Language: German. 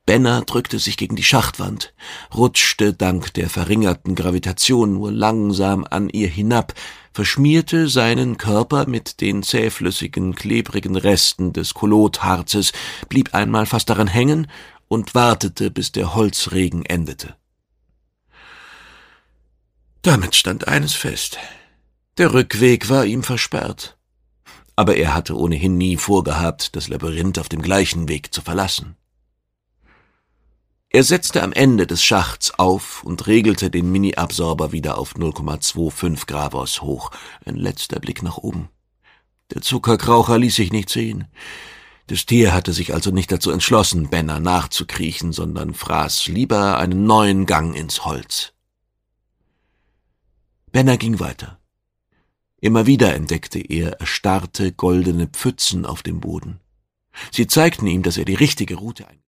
Benner drückte sich gegen die Schachtwand, rutschte dank der verringerten Gravitation nur langsam an ihr hinab, verschmierte seinen Körper mit den zähflüssigen, klebrigen Resten des Kolotharzes, blieb einmal fast daran hängen und wartete, bis der Holzregen endete. Damit stand eines fest: Der Rückweg war ihm versperrt. Aber er hatte ohnehin nie vorgehabt, das Labyrinth auf dem gleichen Weg zu verlassen. Er setzte am Ende des Schachts auf und regelte den Mini-Absorber wieder auf 0,25 Gravos hoch. Ein letzter Blick nach oben. Der Zuckerkraucher ließ sich nicht sehen. Das Tier hatte sich also nicht dazu entschlossen, Benner nachzukriechen, sondern fraß lieber einen neuen Gang ins Holz. Benner ging weiter. Immer wieder entdeckte er erstarrte goldene Pfützen auf dem Boden. Sie zeigten ihm, dass er die richtige Route